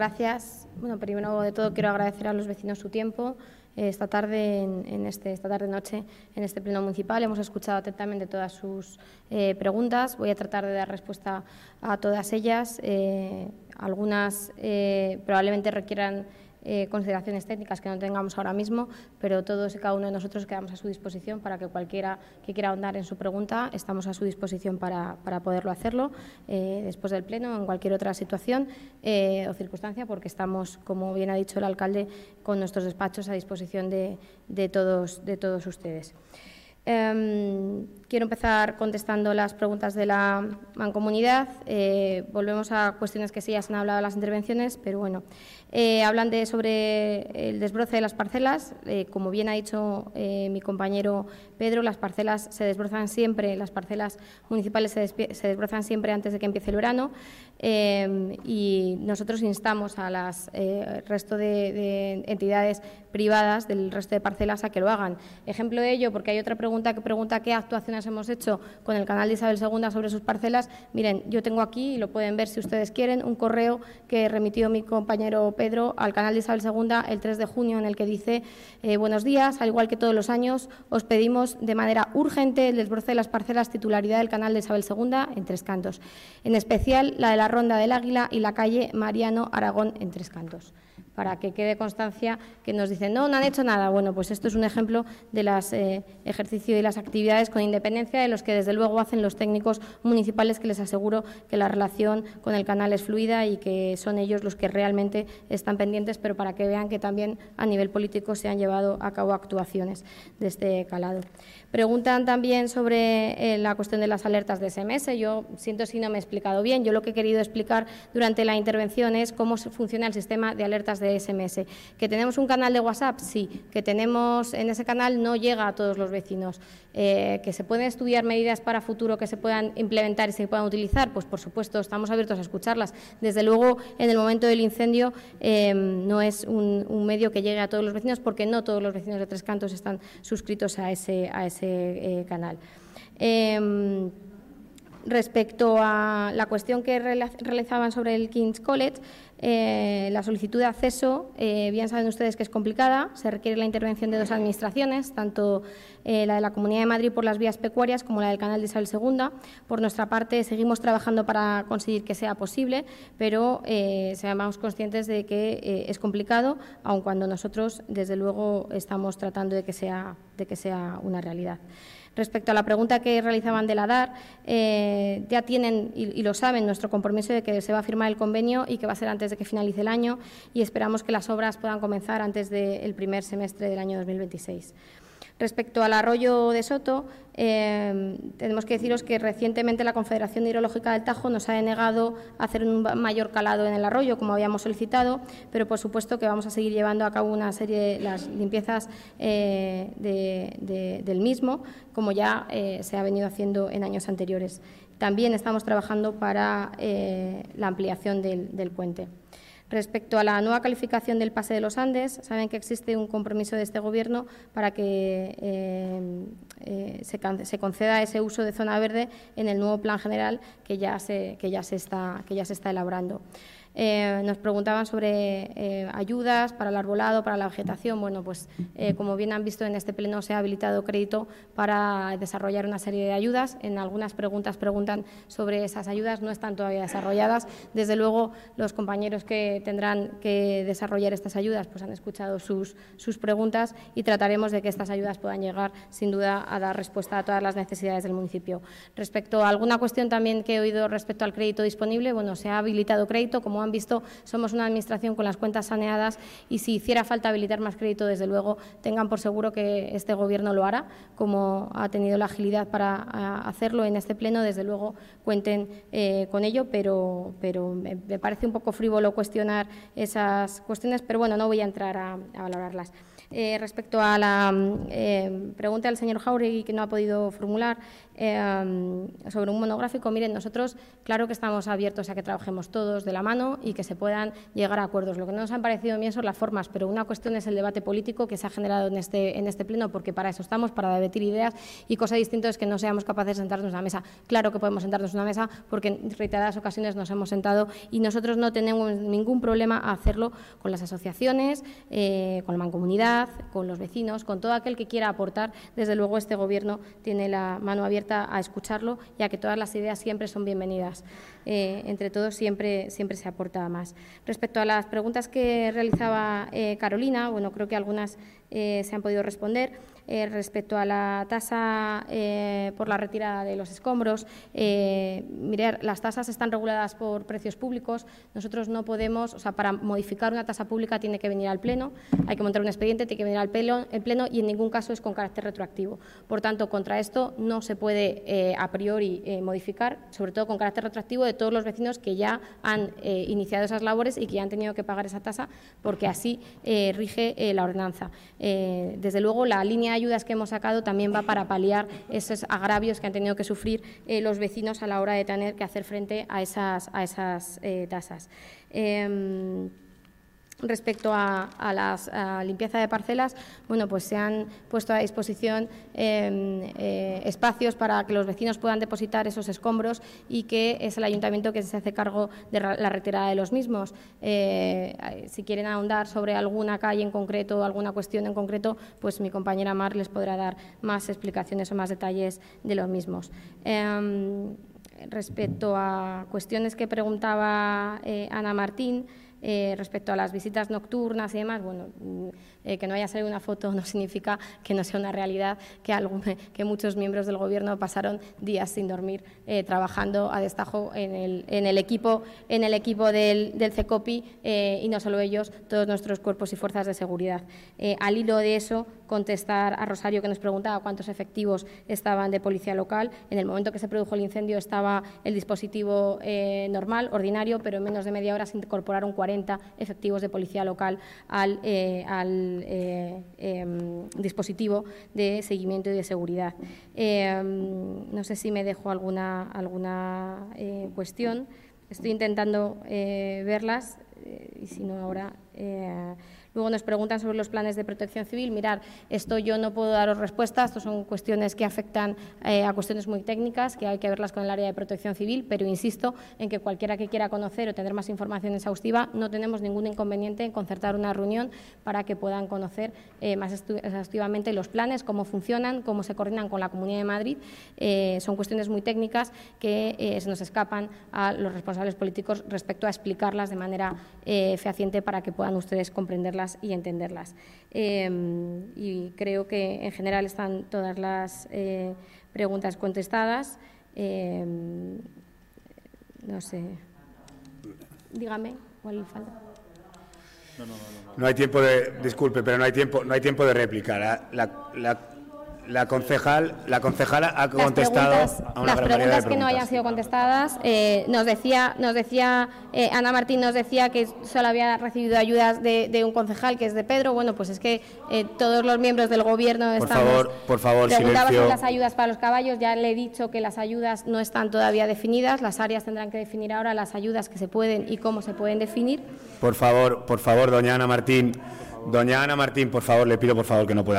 Gracias. Bueno, primero de todo quiero agradecer a los vecinos su tiempo. Esta tarde, esta tarde-noche, en este pleno municipal, hemos escuchado atentamente todas sus preguntas. Voy a tratar de dar respuesta a todas ellas. Algunas probablemente requieran consideraciones técnicas que no tengamos ahora mismo, pero todos y cada uno de nosotros quedamos a su disposición para que cualquiera que quiera ahondar en su pregunta, estamos a su disposición para poderlo hacerlo después del pleno o en cualquier otra situación o circunstancia, porque estamos, como bien ha dicho el alcalde, con nuestros despachos a disposición de todos ustedes. Quiero empezar contestando las preguntas de la mancomunidad. Volvemos a cuestiones que sí ya se han hablado en las intervenciones, pero bueno, hablan sobre el desbroce de las parcelas. Como bien ha dicho mi compañero Pedro, las parcelas se desbrozan siempre, las parcelas municipales se desbrozan siempre antes de que empiece el verano, y nosotros instamos a las resto de entidades privadas del resto de parcelas a que lo hagan. Ejemplo de ello, porque hay otra pregunta que pregunta qué actuaciones hemos hecho con el canal de Isabel II sobre sus parcelas. Miren, yo tengo aquí, y lo pueden ver si ustedes quieren, un correo que remitió mi compañero Pedro al canal de Isabel II el 3 de junio en el que dice: buenos días, al igual que todos los años, os pedimos de manera urgente el desbroce de las parcelas titularidad del canal de Isabel II en Tres Cantos, en especial la de la Ronda del Águila y la calle Mariano Aragón en Tres Cantos. Para que quede constancia que nos dicen no han hecho nada. Bueno, pues esto es un ejemplo de los ejercicios y las actividades con independencia de los que desde luego hacen los técnicos municipales, que les aseguro que la relación con el canal es fluida y que son ellos los que realmente están pendientes, pero para que vean que también a nivel político se han llevado a cabo actuaciones de este calado. Preguntan también sobre la cuestión de las alertas de SMS. Yo siento si no me he explicado bien. Yo lo que he querido explicar durante la intervención es cómo funciona el sistema de alertas de SMS. ¿Que tenemos un canal de WhatsApp? Sí. ¿Que tenemos en ese canal no llega a todos los vecinos? ¿Que se pueden estudiar medidas para futuro que se puedan implementar y se puedan utilizar? Pues por supuesto, estamos abiertos a escucharlas. Desde luego, en el momento del incendio no es un medio que llegue a todos los vecinos, porque no todos los vecinos de Tres Cantos están suscritos a ese canal. Respecto a la cuestión que realizaban sobre el King's College, la solicitud de acceso, bien saben ustedes que es complicada, se requiere la intervención de dos administraciones, tanto la de la Comunidad de Madrid por las vías pecuarias como la del canal de Isabel II. Por nuestra parte, seguimos trabajando para conseguir que sea posible, pero seamos conscientes de que es complicado, aun cuando nosotros, desde luego, estamos tratando de que sea una realidad. Respecto a la pregunta que realizaban de la DAR, ya tienen, y lo saben, nuestro compromiso de que se va a firmar el convenio y que va a ser antes de que finalice el año, y esperamos que las obras puedan comenzar antes del primer semestre del año 2026. Respecto al arroyo de Soto, tenemos que deciros que recientemente la Confederación Hidrológica del Tajo nos ha denegado hacer un mayor calado en el arroyo, como habíamos solicitado, pero por supuesto que vamos a seguir llevando a cabo una serie de las limpiezas del mismo, como ya se ha venido haciendo en años anteriores. También estamos trabajando para la ampliación del puente. Respecto a la nueva calificación del Pase de los Andes, saben que existe un compromiso de este Gobierno para que se conceda ese uso de zona verde en el nuevo Plan General que ya se está elaborando. Nos preguntaban sobre ayudas para el arbolado, para la vegetación. Bueno, pues como bien han visto en este pleno se ha habilitado crédito para desarrollar una serie de ayudas. En algunas preguntas preguntan sobre esas ayudas, no están todavía desarrolladas. Desde luego, los compañeros que tendrán que desarrollar estas ayudas pues han escuchado sus preguntas y trataremos de que estas ayudas puedan llegar, sin duda, a dar respuesta a todas las necesidades del municipio. Respecto a alguna cuestión también que he oído respecto al crédito disponible, bueno, se ha habilitado crédito. Como han visto, somos una administración con las cuentas saneadas y si hiciera falta habilitar más crédito, desde luego, tengan por seguro que este Gobierno lo hará, como ha tenido la agilidad para hacerlo en este pleno. Desde luego, cuenten con ello, pero me parece un poco frívolo cuestionar esas cuestiones, pero bueno, no voy a entrar a valorarlas. Respecto a la pregunta del señor Jáuregui, que no ha podido formular, sobre un monográfico, miren, nosotros claro que estamos abiertos a que trabajemos todos de la mano. mano y que se puedan llegar a acuerdos. Lo que no nos han parecido bien son las formas, pero una cuestión es el debate político que se ha generado en este pleno, porque para eso estamos, para debatir ideas, y cosa distinta es que no seamos capaces de sentarnos en una mesa. Claro que podemos sentarnos en una mesa porque en reiteradas ocasiones nos hemos sentado y nosotros no tenemos ningún problema a hacerlo con las asociaciones, con la mancomunidad, con los vecinos, con todo aquel que quiera aportar. Desde luego este Gobierno tiene la mano abierta a escucharlo, ya que todas las ideas siempre son bienvenidas. Entre todos siempre se aporta más. Respecto a las preguntas que realizaba Carolina, bueno, creo que algunas se han podido responder. Respecto a la tasa por la retirada de los escombros, mirar, las tasas están reguladas por precios públicos. Nosotros no podemos, o sea, para modificar una tasa pública tiene que venir al Pleno, hay que montar un expediente, tiene que venir al Pleno y en ningún caso es con carácter retroactivo. Por tanto, contra esto no se puede a priori modificar, sobre todo con carácter retroactivo, de todos los vecinos que ya han iniciado esas labores y que ya han tenido que pagar esa tasa, porque así rige la ordenanza. Desde luego, la línea de ayudas que hemos sacado también va para paliar esos agravios que han tenido que sufrir los vecinos a la hora de tener que hacer frente a esas tasas. Respecto a la limpieza de parcelas, bueno, pues se han puesto a disposición espacios para que los vecinos puedan depositar esos escombros y que es el Ayuntamiento que se hace cargo de la retirada de los mismos. Si quieren ahondar sobre alguna calle en concreto o alguna cuestión en concreto, pues mi compañera Mar les podrá dar más explicaciones o más detalles de los mismos. Respecto a cuestiones que preguntaba Ana Martín, respecto a las visitas nocturnas y demás, bueno, que no haya salido una foto no significa que no sea una realidad, que muchos miembros del Gobierno pasaron días sin dormir trabajando a destajo en el equipo del CECOPI y no solo ellos, todos nuestros cuerpos y fuerzas de seguridad. Al hilo de eso, contestar a Rosario, que nos preguntaba cuántos efectivos estaban de policía local. En el momento que se produjo el incendio estaba el dispositivo normal, ordinario, pero en menos de media hora se incorporaron 40 efectivos de policía local al dispositivo de seguimiento y de seguridad. No sé si me dejo alguna cuestión. Estoy intentando verlas y si no ahora... Luego nos preguntan sobre los planes de protección civil. Mirar, esto yo no puedo daros respuesta, esto son cuestiones que afectan a cuestiones muy técnicas, que hay que verlas con el área de protección civil, pero insisto en que cualquiera que quiera conocer o tener más información exhaustiva, no tenemos ningún inconveniente en concertar una reunión para que puedan conocer más exhaustivamente los planes, cómo funcionan, cómo se coordinan con la Comunidad de Madrid. Son cuestiones muy técnicas que se nos escapan a los responsables políticos respecto a explicarlas de manera fehaciente para que puedan ustedes comprenderlas y entenderlas. Y creo que en general están todas las preguntas contestadas. No sé. Dígame, ¿cuál falta? No hay tiempo de, disculpe, pero no hay tiempo de réplica. La concejala ha contestado a una las preguntas que no hayan sido contestadas. Nos decía Ana Martín nos decía que solo había recibido ayudas de un concejal, que es de Pedro. Bueno, pues es que todos los miembros del Gobierno estamos... Por favor, preguntaba silencio. sobre las ayudas para los caballos. Ya le he dicho que las ayudas no están todavía definidas. Las áreas tendrán que definir ahora las ayudas que se pueden y cómo se pueden definir. Por favor, doña Ana Martín, por favor, le pido por favor que no pueda